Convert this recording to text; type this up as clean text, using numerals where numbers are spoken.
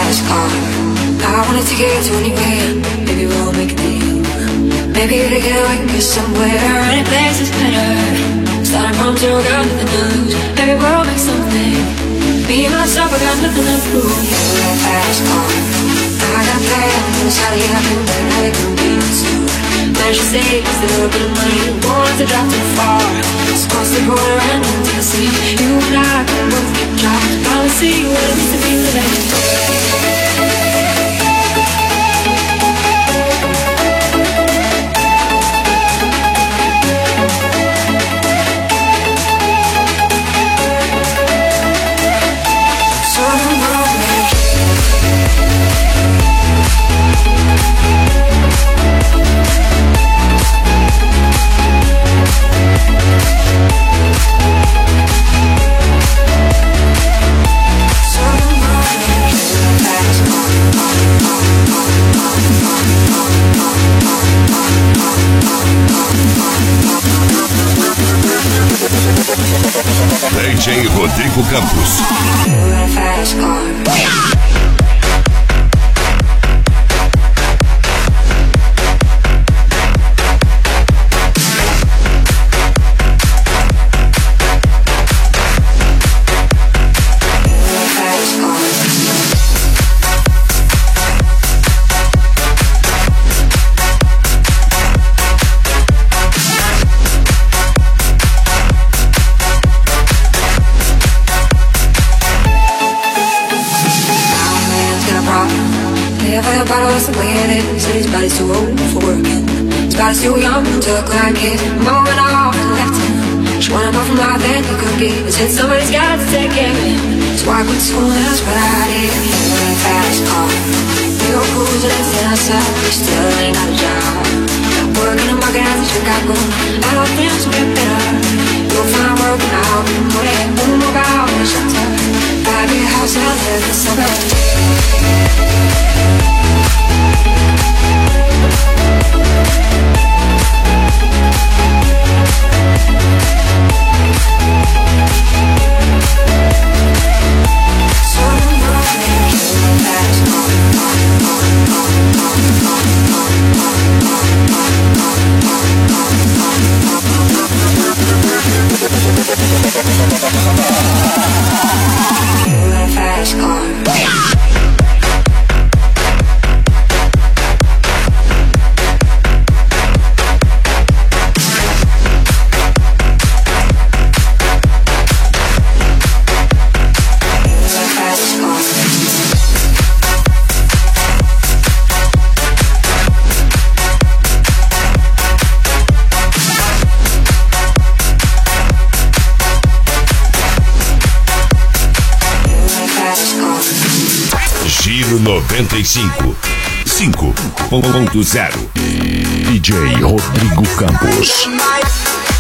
fast car. I wanna take it to anywhere. Maybe we'll make a deal. Maybe together we can go somewhere. Any place is better. Starting from zero, got nothing to lose. Maybe we'll make something. Me and myself, I got nothing to prove. Yeah, fast car. I got plans, and it's how they happen, but now they can be too. Managed to save just a little bit of money. Won't have to drive too far. Just cross the border and into the sea. You and I can both get jobs. Finally see what it means to be living. DJ Rodrigo Campos. Body's too old for working. His body's too young to look like it. Moving off and left him. She wanted more from life than he could give. But since somebody's got to take care of him, so I quit school and that's what I did. Running fast car. We go cruising and sit outside. We still ain't got a job. Working the market as a chick got going. I don't think will get better. You'll find working out in the morning. Won't move out in the shelter. Buy me a house out there in the suburbs. Fast car. Giro 95 5.0 DJ Rodrigo Campos.